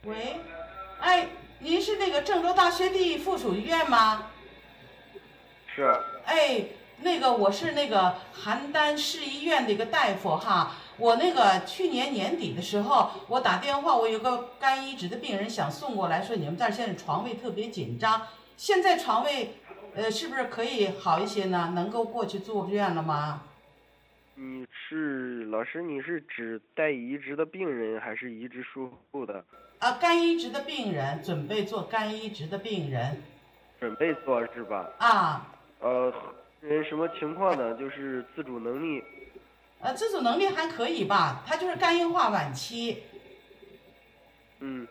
喂，哎，您是那个郑州大学地附属医院吗？ 是。 哎，那个我是那个邯郸市医院的一个大夫哈，我那个去年年底的时候，我打电话，我有个肝移植的病人想送过来，说你们这儿现在床位特别紧张，现在床位是不是可以好一些呢？能够过去住院了吗？ 老师，你是指待移植的病人还是移植术后的？ 啊，肝移植的病人，准备做肝移植的病人。 准备做是吧？ 啊， 人什么情况呢？就是自主能力。 自主能力还可以吧，他就是肝硬化晚期。 嗯，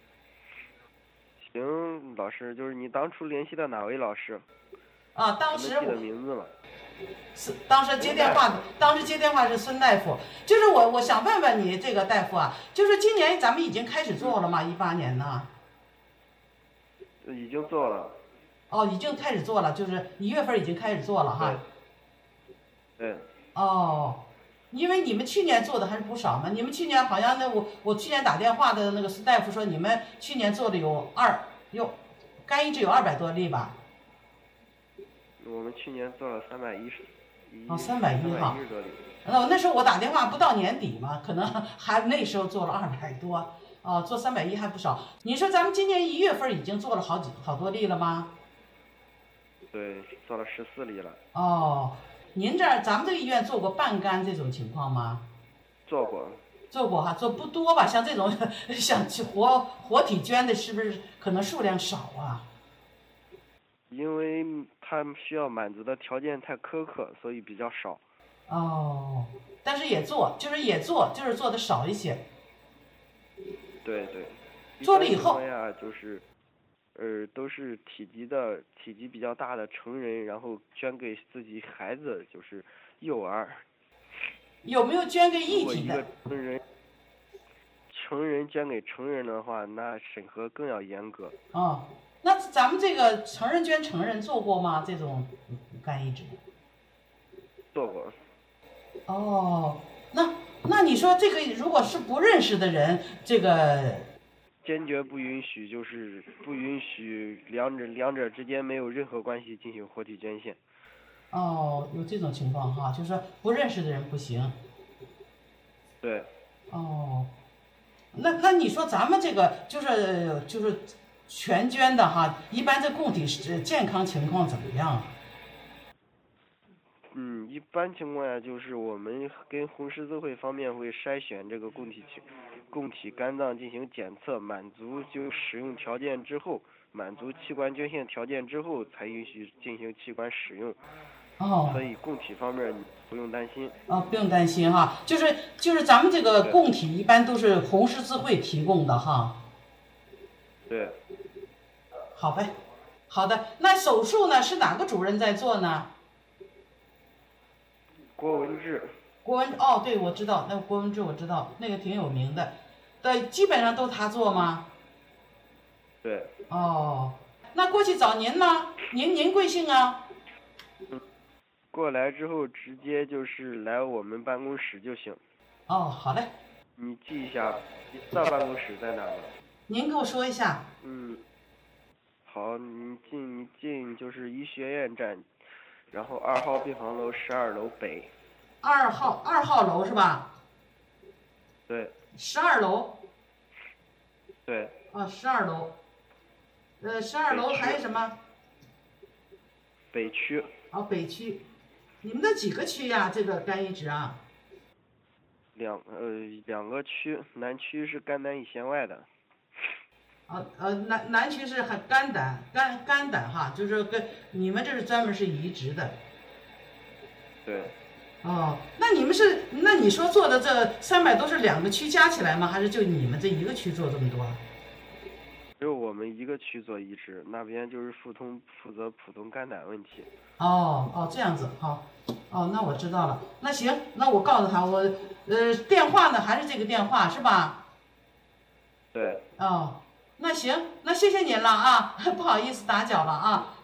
行，老师，就是你当初联系的哪位老师？ 啊，当时能记得名字吗？ 当时接电话的，当时接电话是孙大夫，就是我想问问你这个大夫啊，就是今年咱们已经开始做了吗？18年呢？ 已经做了。 哦，已经开始做了，就是1月份已经开始做了哈。 对。 哦，因为你们去年做的还是不少嘛，你们去年好像我去年打电话的那个孙大夫说你们去年做的肝移植有200多例吧？ 我们去年做了310 哦，310哈。 多例。 那时候我打电话不到年底嘛，可能还那时候做了200多，哦，做310还不少。你说咱们今年1月份已经做了好多例了吗？ 对，做了14例了。 哦，咱们这个医院做过半肝这种情况吗？ 做过。 做过哈，做不多吧？像这种想去活体捐的，是不是可能数量少啊？ 因为他们需要满足的条件太苛刻，所以比较少。 哦，但是就是做的少一些。 对对。 做了以后呀，就是，都是体积比较大的成人，然后捐给自己孩子，就是幼儿。 有没有捐给异体的？ 如果一个成人捐给成人的话，那审核更要严格。 哦，那咱们这个成人捐成人做过吗？这种肝移植？ 做过。 哦，那你说这个如果是不认识的人，这个坚决不允许，就是不允许两者之间没有任何关系进行活体捐献。 哦，有这种情况哈，就是说不认识的人不行。 对。 哦，那你说咱们这个就是全捐的哈，一般这供体健康情况怎么样？ 一般情况下就是我们跟红十字会方面会筛选这个供体肝脏进行检测，满足就使用条件之后，满足器官捐献条件之后，才允许进行器官使用。 哦， 所以供体方面你不用担心。 哦，不用担心哈，就是咱们这个供体一般都是红十字会提供的哈。 对。 好呗，好的。那手术呢是哪个主任在做呢？ 郭文志。 哦，对，我知道，那郭文志我知道，那个挺有名的。对，基本上都他做吗？ 对。 哦，那过去找您呢？您贵姓啊？ 过来之后直接就是来我们办公室就行。 哦，好嘞。 你记一下，你知道办公室在哪吗？ 您给我说一下。 好，你进就是医学院站，然后2号病房楼12楼北。 二号楼是吧？ 对。 12楼。 对。 12楼。12楼还有什么？ 北区。 哦，北区。你们那几个区呀？这个肝移植啊？ 两个区，南区是肝胆胰腺外的。 南区是肝胆哈，就是跟你们这是专门是移植的。 对。 哦，那你说做的这300多是2个区加起来吗？还是就你们这一个区做这么多？ 只有我们一个区做移植，那边就是负责普通肝胆问题。 哦，这样子好。哦，那我知道了。那行，那我告诉他，电话呢还是这个电话是吧？ 对。 哦，那行，那谢谢您了啊，不好意思打搅了啊。